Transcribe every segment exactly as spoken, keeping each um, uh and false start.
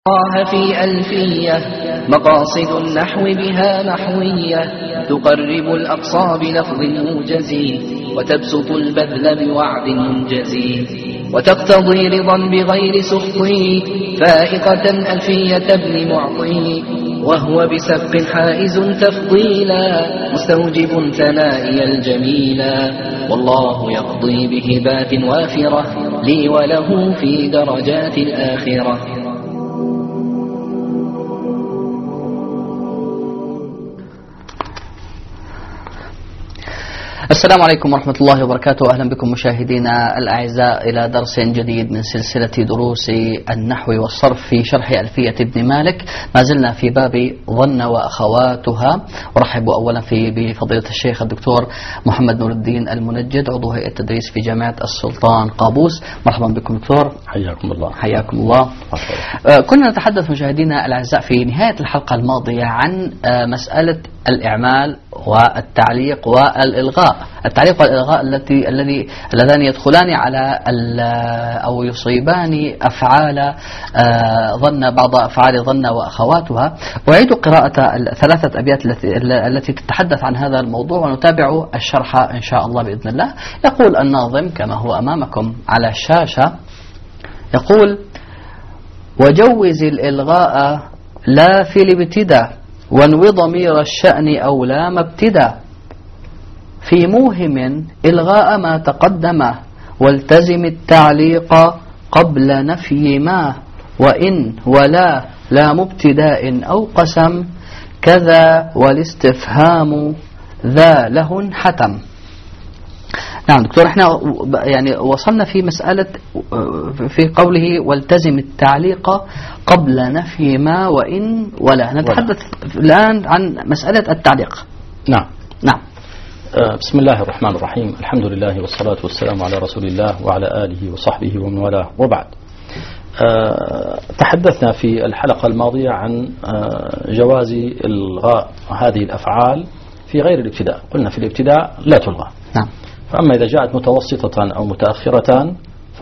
الله في ألفية مقاصد النحو بها نحوية تقرب الأقصى بلفظ موجز وتبسط البذل بوعد منجز وتقتضي رضا بغير سخط فائقة ألفية ابن معطي وهو بسبق حائز تفضيلا مستوجب ثنائي الجميلا والله يقضي بهبات وافرة لي وله في درجات الآخرة. السلام عليكم ورحمة الله وبركاته. أهلا بكم مشاهدينا الأعزاء إلى درس جديد من سلسلة دروس النحو والصرف في شرح ألفية ابن مالك. ما زلنا في باب ظن وأخواتها. ورحب أولا في بفضيلة الشيخ الدكتور محمد نور الدين المنجد عضو هيئة التدريس في جامعة السلطان قابوس. مرحبا بكم دكتور. حياكم الله. حياكم الله. آه كنا نتحدث مشاهدينا الأعزاء في نهاية الحلقة الماضية عن آه مسألة الإعمال والتعليق والإلغاء. التعليق والإلغاء التي الذي اللذان يدخلان على أو يصيبان أفعال ظن بعض أفعال ظن وأخواتها. أعيد قراءة ثلاثة أبيات التي التي تتحدث عن هذا الموضوع ونتابع الشرح إن شاء الله بإذن الله. يقول الناظم كما هو أمامكم على الشاشة، يقول: وجوز الإلغاء لا في الابتداء وانو ضمير الشأن أو لام ابتداء في موهم إلغاء ما تقدم والتزم التعليق قبل نفي ما وإن ولا لا مبتداء أو قسم كذا والاستفهام ذا له حتم. نعم دكتور، احنا يعني وصلنا في مسألة في قوله والتزم التعليق قبل نفي ما وإن ولا. نتحدث الآن عن مسألة التعليق. نعم نعم. بسم الله الرحمن الرحيم. الحمد لله والصلاة والسلام على رسول الله وعلى آله وصحبه ومن والاه وبعد. تحدثنا في الحلقة الماضية عن جواز إلغاء هذه الأفعال في غير الابتداء. قلنا في الابتداء لا تلغى. نعم. فأما إذا جاءت متوسطة أو متأخرة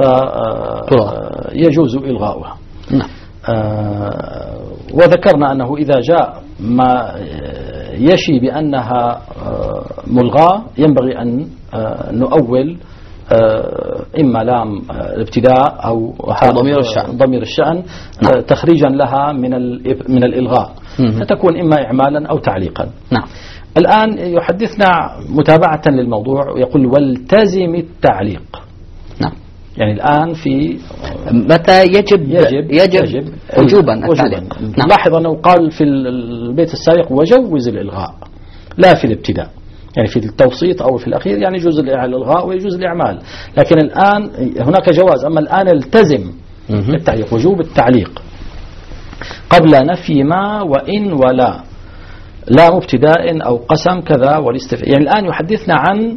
فيجوز إلغاؤها. نعم. وذكرنا أنه إذا جاء ما يشي بأنها ملغاة ينبغي أن نؤول إما لام الابتداء أو ضمير الشأن, ضمير الشأن نعم. تخريجا لها من من الإلغاء، فتكون إما إعمالا أو تعليقا. نعم. الآن يحدثنا متابعة للموضوع ويقول والتزم التعليق. نعم. يعني الآن في متى يجب يجب, يجب, يجب وجوبا التعليق. نعم. لاحظ أنه قال في البيت السابق وجوز الإلغاء لا في الابتداء، يعني في التوسيط أو في الأخير يعني يجوز الإلغاء ويجوز الإعمال، لكن الآن هناك جواز. أما الآن التزم التعليق، وجوب التعليق قبل نفي ما وإن ولا لا مبتداء أو قسم كذا والاستفهام. يعني الآن يحدثنا عن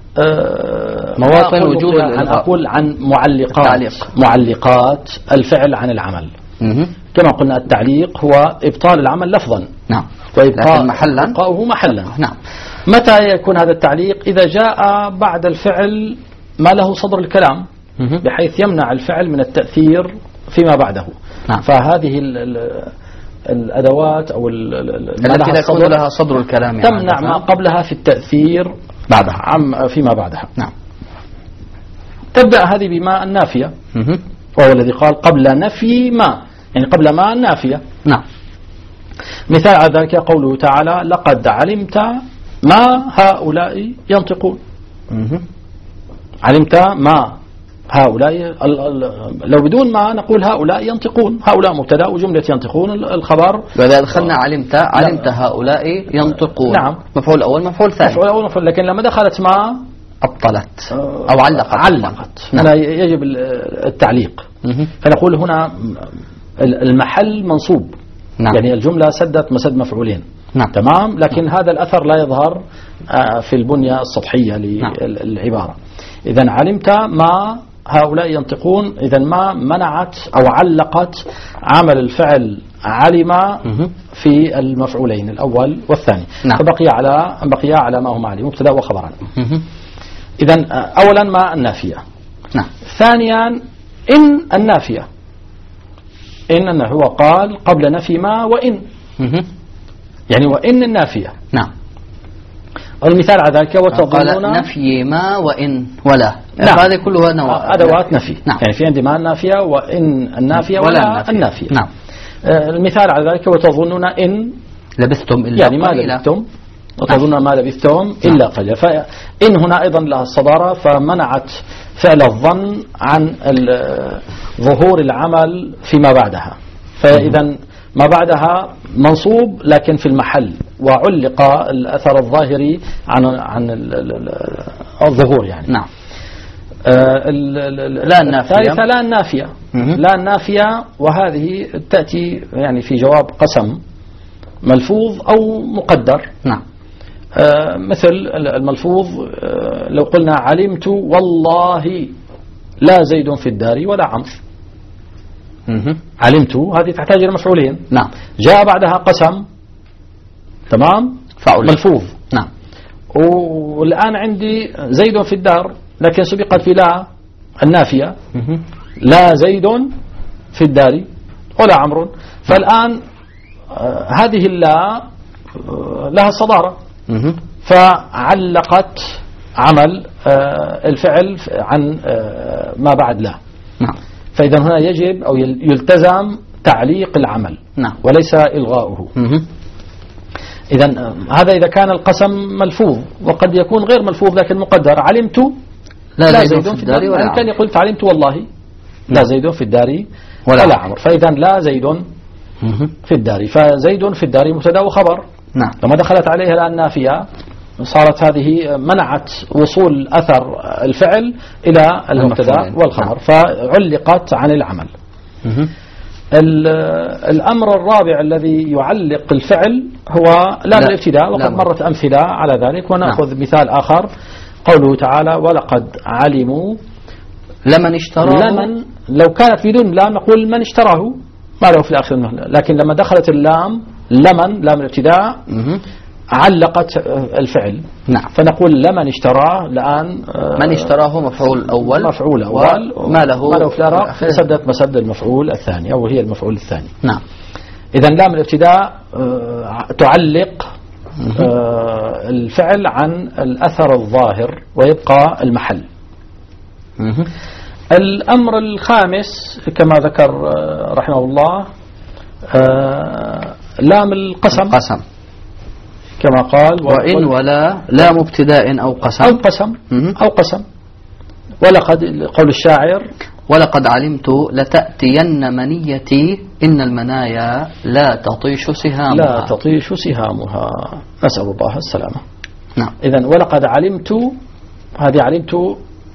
مواطن وجوب عن أقول عن معلقات التعليق. معلقات الفعل عن العمل. مه. كما قلنا التعليق هو إبطال العمل لفظا. نعم. وإبقاء محلا إبقاؤه محلا. نعم. متى يكون هذا التعليق؟ إذا جاء بعد الفعل ما له صدر الكلام مه. بحيث يمنع الفعل من التأثير فيما بعده. نعم. فهذه ال ال الأدوات أو التي لا يكون لها صدر الكلام تمنع ما قبلها في التأثير بعدها عم فيما بعدها. نعم. تبدأ هذه بما النافية، وهو الذي قال قبل نفي ما، يعني قبل ما النافية. نعم. مثال على ذلك قوله تعالى لقد علمت ما هؤلاء ينطقون. مه. علمت ما هؤلاء، لو بدون ما نقول هؤلاء ينطقون، هؤلاء مبتدا وجملة ينطقون الخبر. وإذا دخلنا علمت علمت هؤلاء ينطقون. نعم. مفعول أول مفعول ثاني. مفعول أول مفعول، لكن لما دخلت ما أبطلت أو علقت. علقت. نعم. هنا يجب التعليق. مه. فنقول هنا المحل منصوب. نعم. يعني الجملة سدت مسد مفعولين. نعم. تمام. لكن نعم. هذا الأثر لا يظهر في البنية السطحية للعبارة. نعم. إذن علمت ما هؤلاء ينطقون، إذن ما منعت أو علقت عمل الفعل علم في المفعولين الأول والثاني. نعم. فبقي على بقي على ما هم عليه مبتدا وخبرا. إذن أولا ما النافية. نعم. ثانيا إن النافية. إن أنه هو قال قبل نفي ما وإن، يعني وإن النافية. نعم. المثال على ذلك وتظنون نفي ما وإن ولا. نعم. هذه كلها نوع أدوات نفي. نعم. يعني في عندي ما النافية وإن النافية ولا, ولا النافية. النافية. نعم. المثال على ذلك وتظنون إن لبثتم إلا يعني ما لبثتم، وتظنون ما لبثتم إلا قليلا. فإن هنا أيضا لها الصدارة، فمنعت فعل الظن عن ظهور العمل فيما بعدها. فإذا ما بعدها منصوب لكن في المحل، وعلق الأثر الظاهري عن عن الظهور يعني. نعم. آه لا النافية. الثالثة لا النافية. لا النافية، وهذه تأتي يعني في جواب قسم ملفوظ أو مقدر. نعم. آه مثل الملفوظ، آه لو قلنا علمت والله لا زيد في الدار ولا عمرو. علمت هذه تحتاج إلى مفعولين. نعم. جاء بعدها قسم، تمام، فعل ملفوظ. نعم. والآن عندي زيد في الدار، لكن سبقت في لا النافية. لا زيد في الدار ولا عمرو. فالآن آه هذه اللا آه لها صدارة، فعلقت عمل آه الفعل عن آه ما بعد لا. نعم. فإذا هنا يجب أو يلتزم تعليق العمل. نعم. وليس إلغاؤه. إذا هذا إذا كان القسم ملفوظ، وقد يكون غير ملفوظ لكن مقدر. علمت لا, لا زيد في الدار ولا عمرو. كان يقول علمت والله لا زيد في الدار ولا, ولا عمرو. فإذا لا زيد في الدار، فزيد في الدار مبتدا وخبر. نعم. لما دخلت عليها الآن نافية صارت هذه منعت وصول أثر الفعل إلى المبتدا والخبر. نعم. فعلقت عن العمل. الأمر الرابع الذي يعلق الفعل هو لام الابتداء، وقد مرت أمثلة على ذلك، ونأخذ نعم. مثال آخر، قوله تعالى ولقد علموا لمن اشتراه. لمن لو كانت بدون لام نقول من اشتراه ما له في الآخر، لكن لما دخلت اللام لمن لام الابتداء علقت الفعل. نعم. فنقول لمن اشتراه الآن من اشتراه مفعول أول، مفعول أول وما له ما له في الأعراب سدت مسد المفعول الثاني، أو هي المفعول الثاني. نعم. إذا لام الابتداء تعلق الفعل عن الأثر الظاهر ويبقى المحل. الأمر الخامس كما ذكر رحمه الله لام القسم. قسم. كما قال وإن ولا لام ابتداء أو قسم أو قسم أو قسم. ولقد قول الشاعر ولقد علمت لتأتين منيتي إن المنايا لا تطيش سهامها. لا تطيش سهامها، نسأل الله السلامة. نعم. إذن ولقد علمت، هذه علمت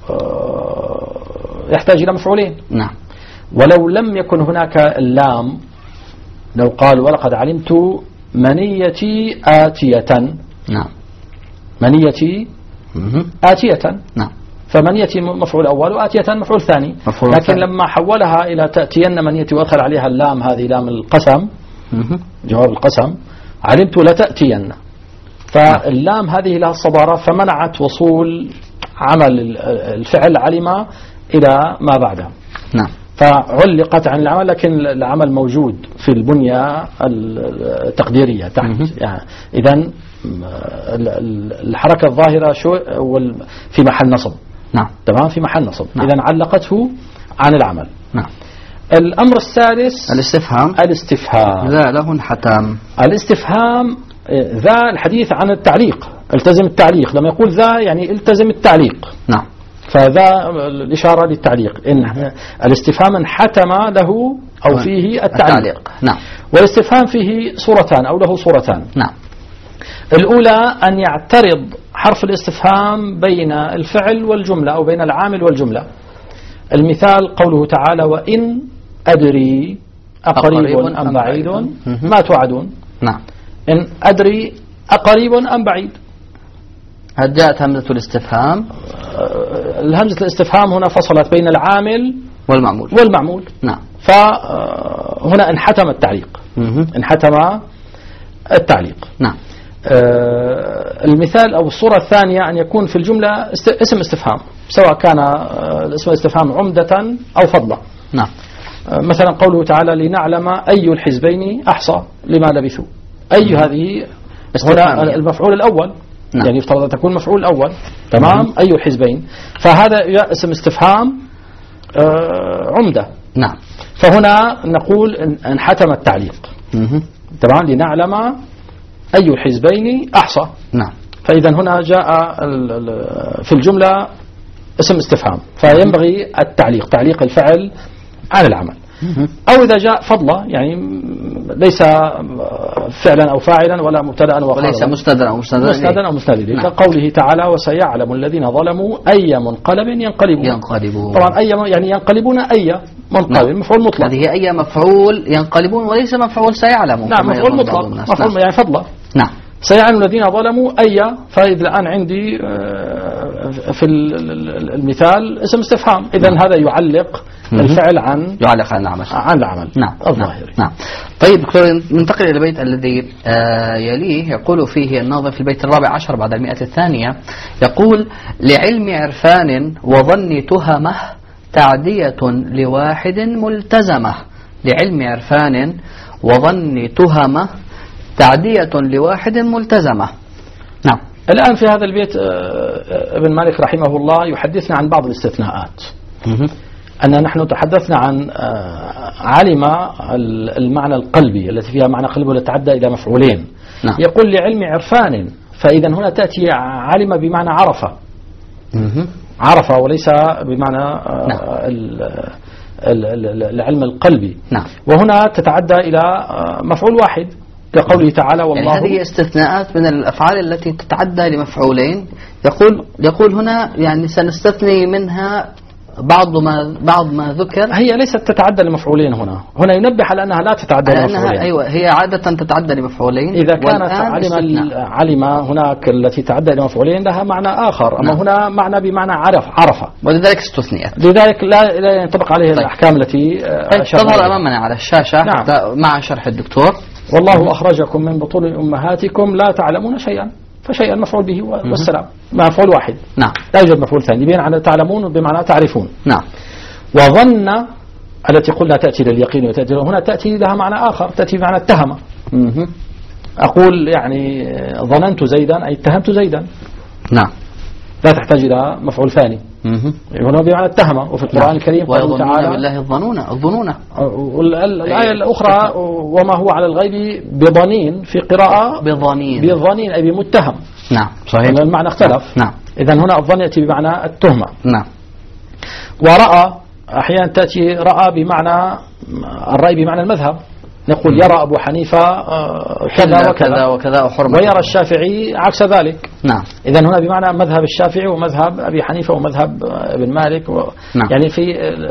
يحتاج إلى مفعولين. نعم. ولو لم يكن هناك اللام، لو قال ولقد علمت منيتي آتية. نعم. منيتي آتية. نعم. فمنيتي مفعول أول وآتية مفعول ثاني. مفعول لكن ثاني. لما حولها إلى تأتين منيتي وأدخل عليها اللام، هذه لام القسم، جواب القسم، علمت لتأتين، فاللام هذه لها الصدارة، فمنعت وصول عمل الفعل علم إلى ما بعده. نعم. فعلقت عن العمل، لكن العمل موجود في البنية التقديرية تحت. يعني إذن الحركة الظاهرة شو في محل نصب. نعم. تمام، في محل نصب. نعم. إذن علقته عن العمل. نعم. الأمر الثالث الاستفهام. الاستفهام ذا له انحتام. الاستفهام ذا الحديث عن التعليق، التزم التعليق. لما يقول ذا يعني التزم التعليق. نعم. فذا الإشارة للتعليق، إن الاستفهام انحتم له أو فيه التعليق. التعليق. نعم. والاستفهام فيه صورتان أو له صورتان. نعم. الأولى أن يعترض حرف الاستفهام بين الفعل والجملة أو بين العامل والجملة. المثال قوله تعالى وإن أدري أقريب أم بعيد ما توعدون. نعم. إن أدري أقريب أم بعيد. هل جاءت همزة الاستفهام؟ الهمزة الاستفهام هنا فصلت بين العامل والمعمول والمعمول. نعم. فهنا انحتم التعليق. انحتم التعليق. نعم. المثال أو الصورة الثانية أن يكون في الجملة اسم استفهام، سواء كان اسم الاستفهام عمدة أو فضلا. نعم. مثلا قوله تعالى لنعلم أي الحزبين أحصى لما لبثوا. أي هذه هنا المفعول الأول. نعم. يعني يفترض أن تكون مفعول الأول. تمام. أي الحزبين، فهذا اسم استفهام آه عمدة. نعم. فهنا نقول انحتم التعليق. تمام. لنعلم أي الحزبين أحصى. نعم. فإذا هنا جاء في الجملة اسم استفهام، فينبغي التعليق، تعليق الفعل على العمل. أو إذا جاء فضلا، يعني ليس فعلا أو فاعلا ولا مبتدأ وخبرا، وليس مستدرا أو مستدرا مستدرا أو مستدرا. نعم. كقوله تعالى وسيعلم الذين ظلموا أي منقلب ينقلبون. ينقلبون. طبعا أي يعني ينقلبون أي منقلب. نعم. مفعول مطلق. هذه أي مفعول ينقلبون وليس مفعول سيعلم. نعم. مفعول مطلق. مفعول نعم. يعني فضلا. نعم. سيعلم الذين ظلموا أي، فإذا الآن عندي في المثال اسم استفهام، إذا نعم. هذا يعلق الفعل عن يعلق عن العمل عن العمل نعم. الظاهري. نعم. طيب دكتور، ننتقل إلى البيت الذي آه يليه. يقول فيه الناظم في البيت الرابع عشر بعد المئة الثانية، يقول لعلم عرفان وظن تهمه تعدية لواحد ملتزمة. لعلم عرفان وظن تهمه تعدية لواحد ملتزمة. نعم. الآن في هذا البيت ابن مالك رحمه الله يحدثنا عن بعض الاستثناءات. أن نحن تحدثنا عن علم المعنى القلبي التي فيها معنى قلبي وتتعدى إلى مفعولين. نعم. يقول لعلم عرفان، فإذا هنا تأتي علم بمعنى عرفة. عرفة وليس بمعنى نعم. العلم القلبي. نعم. وهنا تتعدى إلى مفعول واحد كقوله تعالى والله. يعني هذه استثناءات من الأفعال التي تتعدى لمفعولين. يقول يقول هنا يعني سنستثني منها بعض ما بعض ما ذكر. هي ليست تتعدى لمفعولين هنا، هنا ينبه على أنها لا تتعدى لمفعولين. أيوة، هي عادة تتعدى لمفعولين. إذا كانت علم علم هناك التي تتعدى لمفعولين لها معنى آخر، أما نعم. هنا معنى بمعنى عرف عرفة، ولذلك استثنيت. لذلك لا لا ينطبق عليه طيب. الأحكام التي تظهر أمامنا على الشاشة. نعم. مع شرح الدكتور. والله أخرجكم من بطون أمهاتكم لا تعلمون شيئا، فشيئا مفعول به والسلام مفعول واحد. نعم. لا يوجد مفعول ثاني، بمعنى تعلمون بمعنى تعرفون. نعم. وظن التي قلنا تأتي لليقين وتأتي هنا تأتي لها معنى آخر، تأتي بمعنى اتهم. أقول يعني ظننت زيدا أي اتهمت زيدا. نعم. لا تحتاج إلى مفعول ثاني. هنا بمعنى اتهم. وفي القرآن نعم. الكريم قال تعالى بالله الظنون الظنون. الآية الأخرى وما هو على الغيب بظنين، في قراءة بظنين بظنين أي بمتهم. نعم صحيح. المعنى اختلف. نعم. إذا هنا الظن يأتي بمعنى التهمة. نعم. ورأى أحيانا تأتي رأى بمعنى الرأي بمعنى المذهب، نقول يرى أبو حنيفة كذا وكذا وكذا ويرى الشافعي عكس ذلك. نعم. إذا هنا بمعنى مذهب الشافعي ومذهب أبي حنيفة ومذهب ابن مالك و نعم. يعني في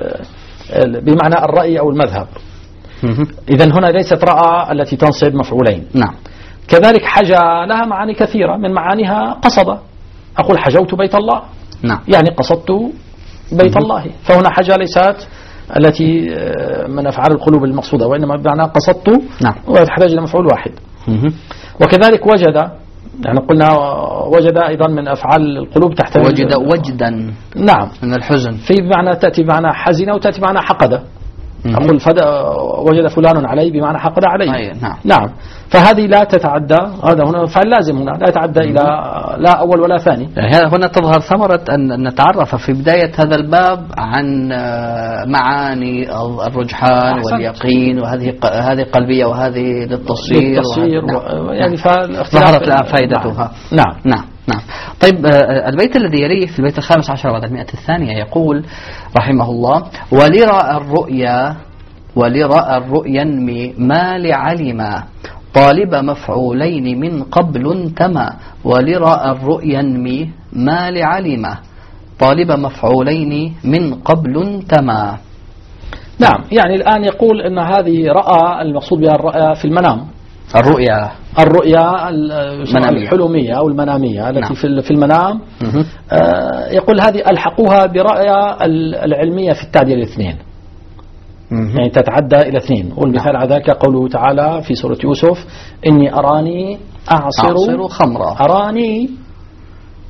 بمعنى الرأي أو المذهب. إذا هنا ليست رأى التي تنصب مفعولين. نعم. كذلك حجى لها معاني كثيرة، من معانيها قصد، أقول حجوت بيت الله. نعم. يعني قصدت بيت الله، فهنا حجى ليست التي من أفعال القلوب المقصودة، وإنما بمعنى قصدت. نعم. وتحتاج إلى مفعول واحد. وكذلك وجد، يعني قلنا وجد أيضا من أفعال القلوب تحتاج وجد وجدا. نعم. من الحزن، في معنى تأتي بمعنى حزنة وتأتي بمعنى حقد. أقول وجد فلان علي بمعنى حقد علي. أيه. نعم. نعم. فهذه لا تتعدى، هذا هنا فعل لازم، هنا لا يتعدى إلى لا أول ولا ثاني. يعني هنا تظهر ثمرة أن نتعرف في بداية هذا الباب عن معاني الرجحان أحسنت. واليقين، وهذه هذه قلبية وهذه للتصوير, للتصوير نعم. و... يعني ظهرت الآن فائدتها. نعم. نعم. نعم. طيب البيت الذي يليه في البيت الخامس عشر بعد المئة الثانية يقول رحمه الله ولرأى الرؤيا ولرأى الرؤيا انمي ما لعلما طالب مفعولين من قبل انتمى. ولرأى الرؤيا انمي ما لعلما طالب مفعولين من قبل انتمى. نعم. يعني الآن يقول أن هذه رأى المقصود بها الرؤيا في المنام، الرؤيا الرؤيا الحلمية أو المنامية التي نعم. في المنام. آه يقول هذه ألحقوها برأيا العلمية في التعديل الاثنين، يعني تتعدى إلى اثنين. والمثال نعم. على ذلك قوله تعالى في سورة يوسف إني أراني أعصر, أعصر خمرا. أراني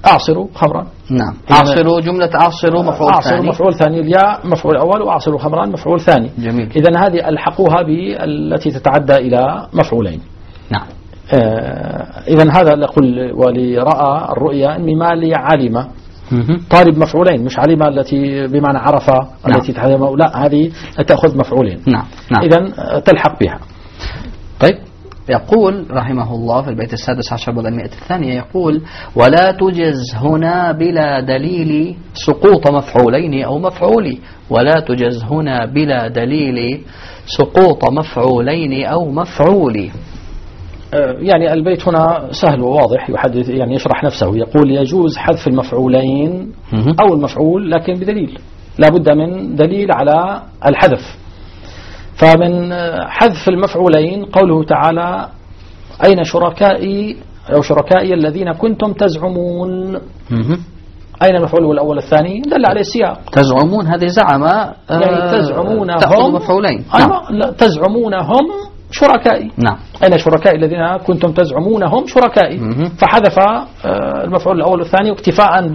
أعصروا خمرا. نعم. أعصروا جملة أعصروا مفعول أعصروا ثاني. مفعول ثاني، الياء مفعول أول، وأعصروا خمرا مفعول ثاني. جميل. إذن هذه ألحقوها بالتي تتعدى إلى مفعولين. نعم. آه إذن هذا نقول ولرأى الرؤيا أني ما لي علم طالب مفعولين، مش علم التي بمعنى عرف. نعم. التي تحدث، لا، هذه تأخذ مفعولين. نعم. نعم. إذن تلحق بها. طيب، يقول رحمه الله في البيت السادس عشر بعد المئة الثانية، يقول: ولا تجز هنا بلا دليل سقوط مفعولين أو مفعول. ولا تجز هنا بلا دليل سقوط مفعولين أو مفعول. يعني البيت هنا سهل وواضح، يحدث يعني يشرح نفسه. يقول: يجوز حذف المفعولين أو المفعول لكن بدليل، لا بد من دليل على الحذف. فمن حذف المفعولين قوله تعالى: أين شركائي أو شركائي الذين كنتم تزعمون. أين المفعول الأول الثاني؟ دل عليه السياق. تزعمون هذه زعم، يعني تزعمونهم تأخذ مفعولين. نعم. لا، تزعمونهم شركائي. نعم. أين شركائي الذين كنتم تزعمونهم شركائي. فحذف المفعول الأول والثاني اكتفاء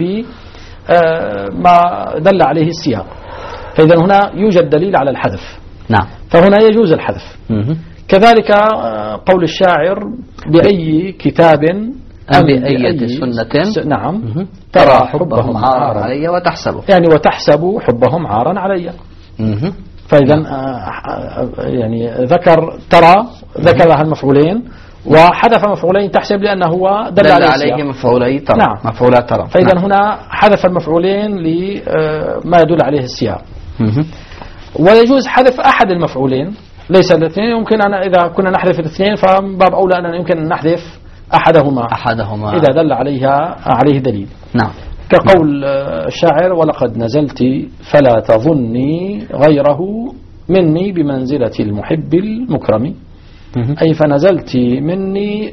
بما دل عليه السياق. فإذا هنا يوجد دليل على الحذف. نعم. فهنا يجوز الحذف. كذلك قول الشاعر: بأي كتاب أم بأية سنة نعم ترى حبهم عارا علي وتحسبه. يعني وتحسب حبهم عارا علي. فإذا يعني ذكر ترى، ذكر لها المفعولين وحذف مفعولين تحسب لأنه هو دل, دل عليه مفعولين ترى. نعم. مفعولات ترى. فإذا نعم. هنا حذف المفعولين لما يدل عليه السياق. ويجوز حذف أحد المفعولين ليس الاثنين. يمكن أن إذا كنا نحذف الاثنين فباب أولى أن يمكن أن نحذف أحدهما أحدهما إذا دل عليها عليه دليل. نعم. كقول الشاعر: ولقد نزلت فلا تظني غيره مني بمنزلة المحب المكرم. أي فنزلت مني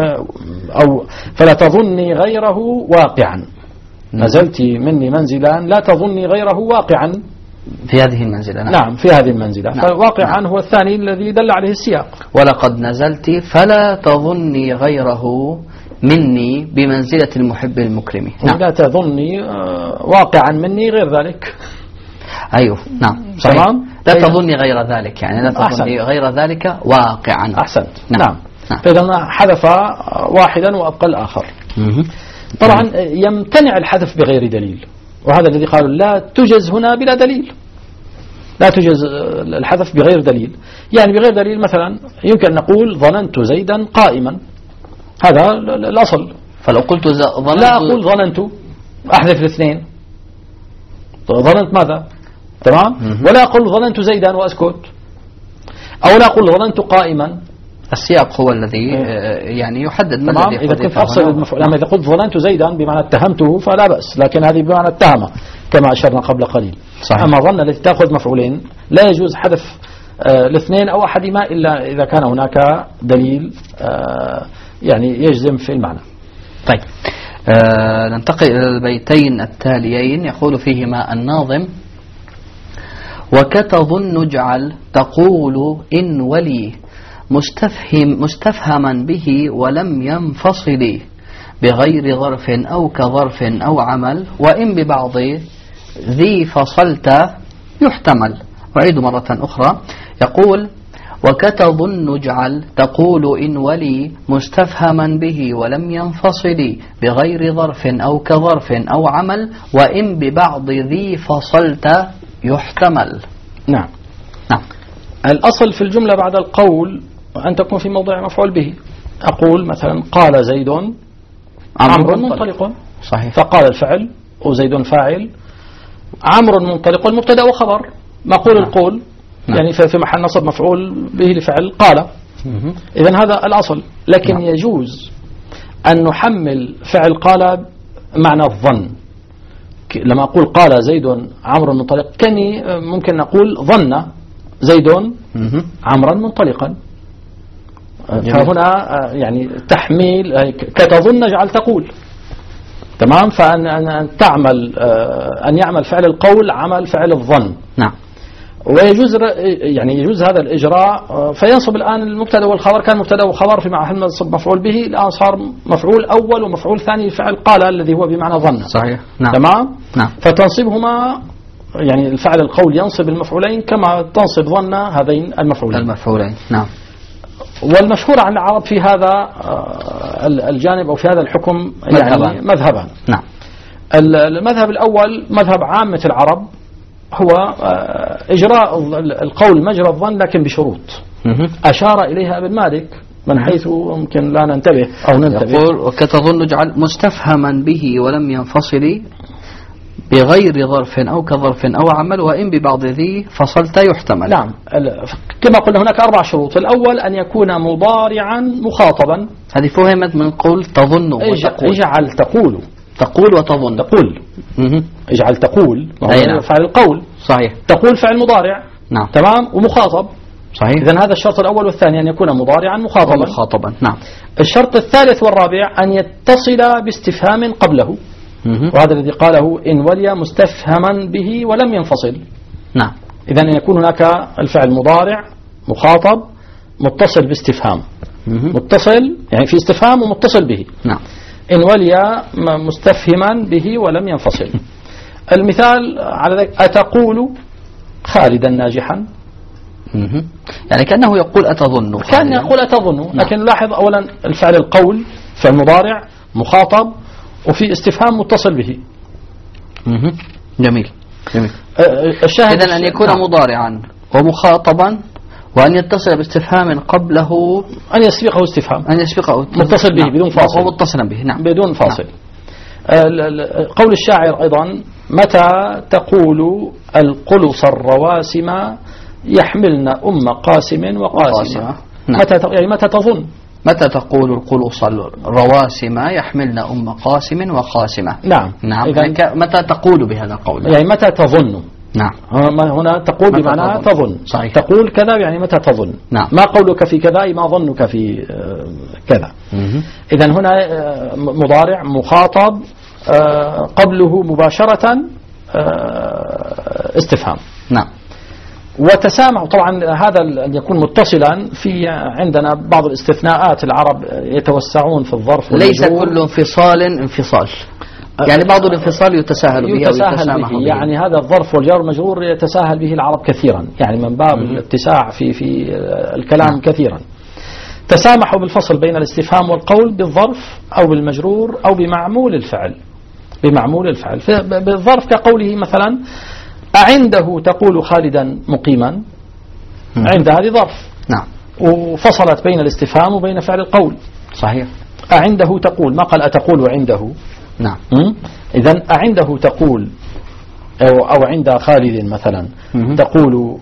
أو فلا تظني غيره واقعا. نزلت مني منزلا لا تظني غيره واقعا في هذه المنزلة. نعم. نعم، في هذه المنزلة. نعم. فواقعا نعم. هو الثاني الذي دل عليه السياق. ولقد نزلت فلا تظني غيره مني بمنزلة المحب المكرم. نعم. لا تظني واقعا مني غير ذلك. أيوه. نعم. صحيح. تمام. لا تظني غير ذلك، يعني لا تظني غير ذلك واقعا. أحسنت. نعم. نعم. نعم. فإذا حذف واحدا وأبقى الآخر. طبعا يمتنع الحذف بغير دليل، وهذا الذي قالوا لا تجز هنا بلا دليل. لا تجز الحذف بغير دليل. يعني بغير دليل مثلا يمكن أن نقول: ظننت زيدا قائما. هذا الأصل. فلو قلت ظننت، لا أقول ظننت أحذف الاثنين. ظننت ماذا؟ تمام. ولا أقول ظننت زيدا وأسكت، أو لا أقول ظننت قائما. السياق هو الذي يعني يحدد. تمام. إذا كنت أفصل المفعول، أما إذا قلت ظننت زيدا بمعنى اتهمته فلا بأس، لكن هذه بمعنى اتهمه كما أشرنا قبل قليل. صحيح. أما ظن التي تأخذ مفعولين لا يجوز حذف آه الاثنين أو أحدهما إلا إذا كان هناك دليل آه يعني يجزم في المعنى. طيب، آه ننتقل إلى البيتين التاليين. يقول فيهما الناظم: وكتظن اجعل تقول إن ولي مستفهم مستفهما به ولم ينفصل بغير ظرف أو كظرف أو عمل، وإن ببعض ذي فصلت يحتمل. أعيد مرة أخرى. يقول: وكتظن اجعل تقول إن ولي مستفهما به ولم ينفصل بغير ظرف أو كظرف أو عمل، وإن ببعض ذي فصلت يحتمل. نعم. نعم. الأصل في الجملة بعد القول أن تكون في موضع مفعول به. أقول مثلا: قال زيد عمرو منطلق. صحيح. فقال الفعل وزيد فاعل، عمرو منطلق المبتدا وخبر. مقول نعم. القول نعم. يعني في محل نصب مفعول به لفعل قال. إذن هذا الأصل. لكن نعم. يجوز أن نحمل فعل قال معنى الظن. لما أقول قال زيد عمرو منطلق كني ممكن نقول ظن زيد عمرا منطلقا. فهنا يعني تحميل كتظن جعل تقول. تمام. فأن أن تعمل أن يعمل فعل القول عمل فعل الظن. نعم. ويجوز يعني يجوز هذا الإجراء فينصب الآن المبتدا والخبر، كان مبتدا وخبر في محل منصب مفعول به، الآن صار مفعول أول ومفعول ثاني لفعل قال الذي هو بمعنى ظن. صحيح. نعم. تمام. نعم. فتنصبهما يعني الفعل القول ينصب المفعولين كما تنصب ظن هذين المفعولين. المفعولين. نعم. والمشهور عن العرب في هذا الجانب أو في هذا الحكم يعني مذهبان. نعم. المذهب الأول مذهب عامة العرب هو إجراء القول مجرى الظن لكن بشروط أشار إليها ابن مالك من حيث ممكن لا ننتبه أو ننتبه. يقول وكتظن اجعل مستفهما به ولم ينفصل بغير ظرف أو كظرف أو عمل وإن ببعض ذي فصلت يحتمل. نعم. كما قلنا هناك أربع شروط. الأول أن يكون مضارعا مخاطبا. هذه فهمت من قول تظن وتقول. اجعل تقول تقول وتظن. تقول اجعل تقول نعم. فعل القول. صحيح. تقول فعل مضارع. نعم. تمام. ومخاطب. صحيح. إذن هذا الشرط الأول والثاني أن يكون مضارعا مخاطبا. مخاطبا. نعم. الشرط الثالث والرابع أن يتصل باستفهام قبله، وهذا الذي قاله إن ولي مستفهما به ولم ينفصل. نعم. إذن أن يكون هناك الفعل مضارع مخاطب متصل باستفهام. متصل يعني في استفهام ومتصل به. نعم. إن ولي مستفهما به ولم ينفصل. المثال على ذلك أتقول خالدا ناجحا. يعني كأنه يقول أتظن. كان يقول أتظن. لكن لاحظ أولا الفعل القول فعل مضارع مخاطب وفي استفهام متصل به. جميل. جميل. الشاهد إذن أن يكون نعم. مضارعا ومخاطبا وأن يتصل باستفهام قبله، أن يسبقه استفهام، أن يسبقه متصل به نعم. بدون فاصل، ومتصلا به نعم بدون فاصل. نعم. قول الشاعر أيضا متى تقول القلص الرواسم يحملن أم قاسم وقاسم. نعم. متى يعني متى تظن متى تقول القلص الرواسم يحملن أم قاسم وقاسمة. نعم. نعم. يعني متى تقول بهذا القول يعني متى تظن. نعم. هنا تقول بمعنى تظن. تظن. صحيح. تقول كذا يعني متى تظن. نعم. ما قولك في كذا ما ظنك في كذا. إذن هنا مضارع مخاطب قبله مباشرة استفهام. نعم. وتسامع طبعا هذا أن يكون متصلا في عندنا بعض الاستثناءات العرب يتوسعون في الظرف والمجرور. ليس كل انفصال انفصال يعني بعض الانفصال يتساهل به يتساهل به. يعني هذا الظرف والجار والمجرور يتساهل به العرب كثيرا، يعني من باب الاتساع في في الكلام كثيرا. تسامحوا بالفصل بين الاستفهام والقول بالظرف أو بالمجرور أو بمعمول الفعل. بمعمول الفعل بالظرف كقوله مثلا أعنده تقول خالدا مقيما. عند هذه ظرف. نعم. وفصلت بين الاستفهام وبين فعل القول. صحيح. أعنده تقول ما قال أتقول عنده. نعم. إذن أعنده تقول أو, أو عند خالد مثلا م- تقول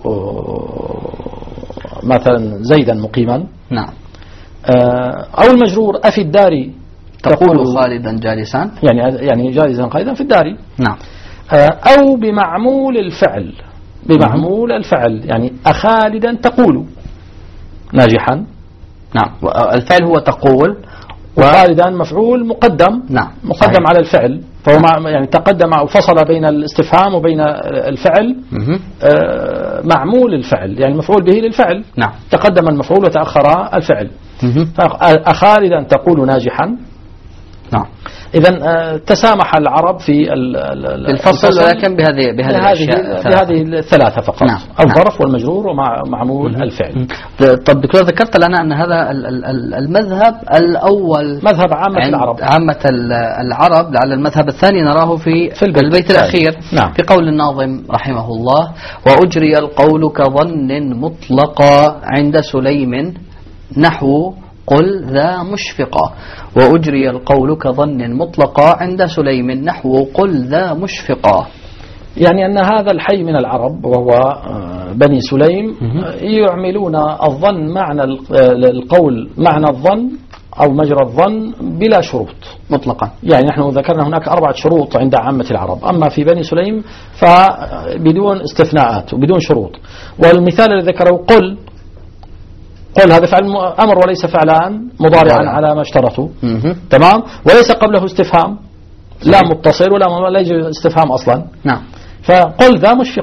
مثلا زيدا مقيما. نعم. أو المجرور أفي الدار تقول, تقول خالدا جالسا يعني يعني جالسا خالدا في الدار. نعم. أو بمعمول الفعل بمعمول الفعل يعني أخالدا تقول ناجحا. نعم. الفعل هو تقول وخالدا مفعول مقدم. نعم. مقدم صحيح. على الفعل فهو مع يعني تقدم أو فصل بين الاستفهام وبين الفعل. آه معمول الفعل يعني مفعول به للفعل. نعم. تقدم المفعول وتأخر الفعل. أخالدا تقول ناجحا. نعم. إذن تسامح العرب في الفصل ولكن بهذه بهذه الأشياء بهذه الثلاثة فقط. نعم. الظرف والمجرور ومعمول الفعل. طب دكتور ذكرت لنا أن هذا المذهب الأول مذهب عامة العرب عامة العرب لعل المذهب الثاني نراه في في البيت, البيت الأخير. نعم. في قول الناظم رحمه الله وأجري القول كظن مطلقا عند سليم نحو قل ذا مشفقا. وأجري القول كظن مطلقا عند سليم نحو قل ذا مشفقا. يعني أن هذا الحي من العرب وهو بني سليم يعملون الظن معنى القول معنى الظن أو مجرى الظن بلا شروط مطلقا. يعني نحن ذكرنا هناك أربعة شروط عند عامة العرب، أما في بني سليم فبدون استثناءات وبدون شروط. والمثال الذي ذكره قل قل هذا فعل أمر وليس فعلان مضارعا على ما اشترطوا. تمام. وليس قبله استفهام لا متصل ولا لا يجي استفهام أصلا. نعم. فقل ذا مشفقا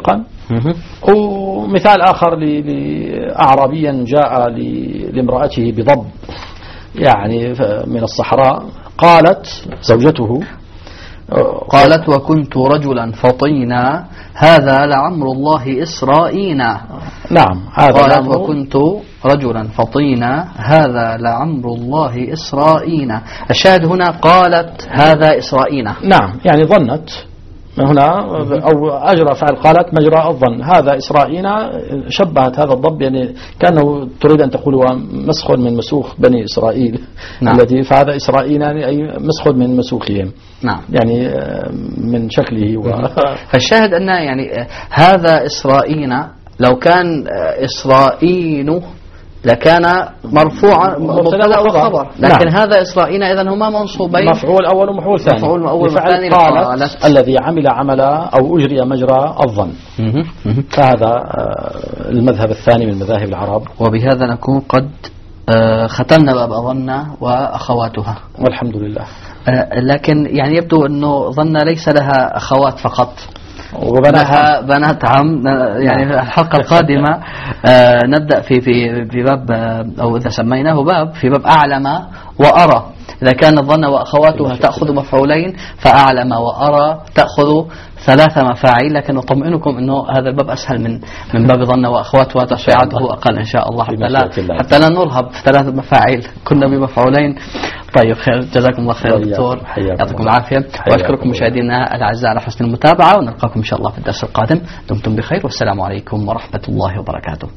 ومثال آخر لأعرابيا جاء لامرأته بضب يعني من الصحراء، قالت زوجته قالت وكنت رجلا فطينا هذا لعمر الله إسرائينا. نعم هذا قالت وكنت رجلا فطينا هذا لعمر الله إسرائينا. الشاهد هنا قالت هذا إسرائينا. نعم يعني ظنت هنا أو أجرى فعل قالت مجرى الظن هذا إسرائينا، شبهت هذا الضب يعني كأنه تريد أن تقول هو مسخ من مسوخ بني إسرائيل. نعم. الذي فهذا إسرائينا أي مسخ من مسوخهم. نعم. يعني من شكله و... فالشاهد أن يعني هذا إسرائينا لو كان إسرائيل لكان مرفوعا مبتدا وخبر، لكن نعم. هذا إسرائيل إذا هما منصوبين، مفعول أول ومفعول ثاني. مفعول أول وثاني قالت الذي عمل عمل أو أجري مجرى الظن. فهذا المذهب الثاني من مذاهب العرب. وبهذا نكون قد ختمنا باب ظن وأخواتها والحمد لله. لكن يعني يبدو أنه ظن ليس لها أخوات فقط، ولها بنات عم. يعني في الحلقة القادمة آه نبدأ في في في باب أو إذا سميناه باب في باب أعلم وأرى. إذا كان الظن وأخواتها تأخذ مفعولين فأعلم وأرى تأخذ ثلاثة مفاعيل، لكن أطمئنكم أنه هذا الباب أسهل من من باب ظن وأخواتها، تشريعاته أقل إن شاء الله، حتى لا حتى لا نرهب في ثلاثة مفاعيل كنا بمفعولين. طيب خير، جزاكم الله خير دكتور، يعطيكم العافية، وأشكركم مشاهدينا الأعزاء على حسن المتابعة، ونلقاكم إن شاء الله في الدرس القادم. دمتم بخير والسلام عليكم ورحمة الله وبركاته.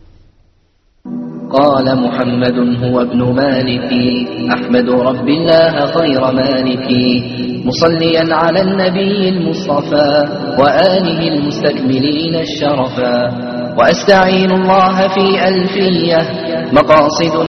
قال محمد هو ابن مالك أحمد رب الله خير مالك، مصليا على النبي المصطفى وآله المستكملين الشرفا، وأستعين الله في ألفية مقاصد